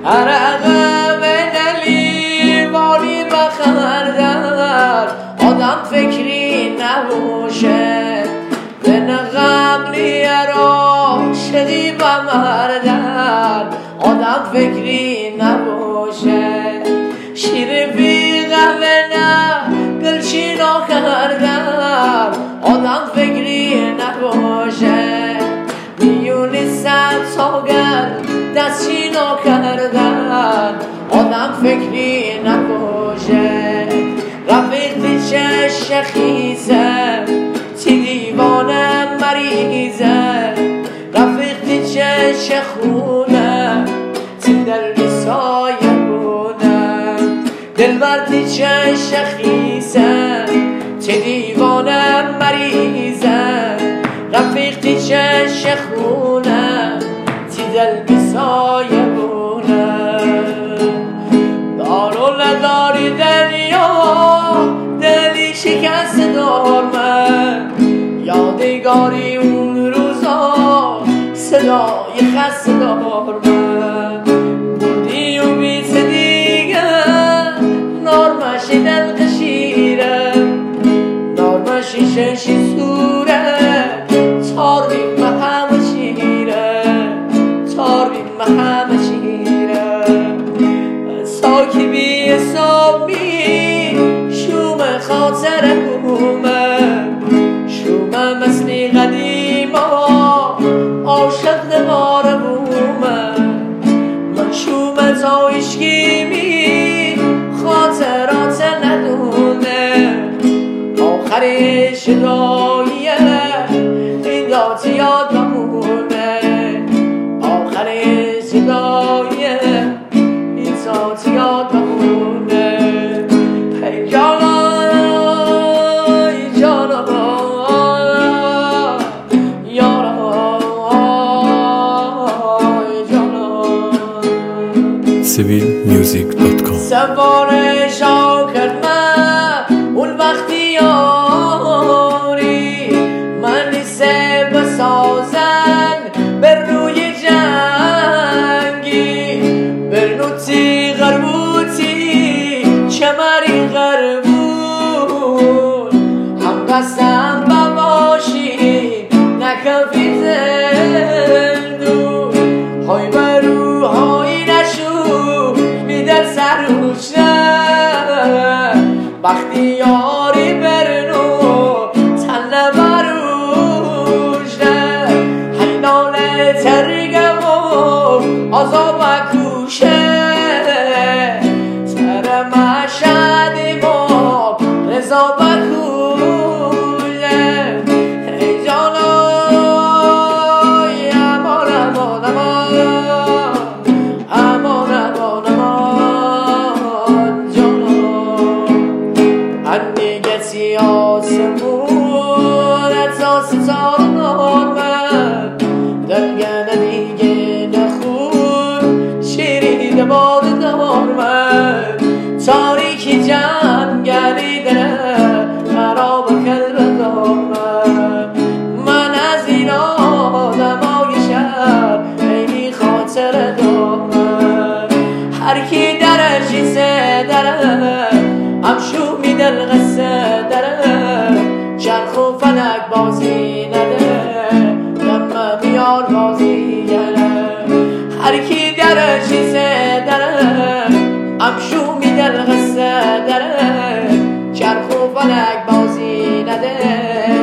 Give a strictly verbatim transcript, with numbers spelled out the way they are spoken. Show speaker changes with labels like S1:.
S1: عرقه به دلیل وانی بخردن آدم فکری نباشه به نقبلی عاشقی بمردن آدم فکری نباشه شیر بی قهوه نه گلچینا کردن آدم فکری نباشه میونی صد ساگر دستچینا کردن آدم فکری نباشه رفیقی چشم خیزه تی دیوانه مریضه رفیقی چشم خونه تی دل سایه بونه دلبردی چشم خیزه تی دیوانه مریضه رفیقی چشم خونه تی دل سایه بونه دارو نداری دنیا دلی شکست دارم یادگاری اون روزا صدای خسته دارم بودی و بیت دیگه نارمشی دل قشیره نارمشی ششی سوره تار بیم همه شیره تار بیم همه شیره ساکی بی حسابی شوم خاطر بومه شوم مثلی قدیما عاشق نوار بومه من شوم زایشگیمی خاطرات ندونه آخرش داییه این دات یاد نمونه آخرش داییه این دات یاد نمونه ای جانا ای جانا یارا ای جانا
S2: سیویل میوزیک دات کام
S1: سوار شاکر من اون وقتی یاری من نیسته بسازن بر روی جنگی برنوتی غربوتی چمری غربون هم قسم بباشی نکفی زندون های برو های نشو میدر سروش نه وقتی یاری برنو تن بروش نه حینانه ترگم و عذاب کوشه سر مشهدی با رضا بکوله ای جانای امان امان امان امان امان امان جانا انگتی آسمون اتاس تارنار من دلگنه دیگه نخون شیرین باد دار من تاریکی جنگلی دره خراب قلب دار من من از این آدم های شهر خیلی خاطر دارم هر کی درشی سه دره همشو می دل قصه دره چرخ و فلک بازی نده دم میار بازی گره هر کی درشی سه دره همشو می دل قصه دره چرخ و فلک بازی نده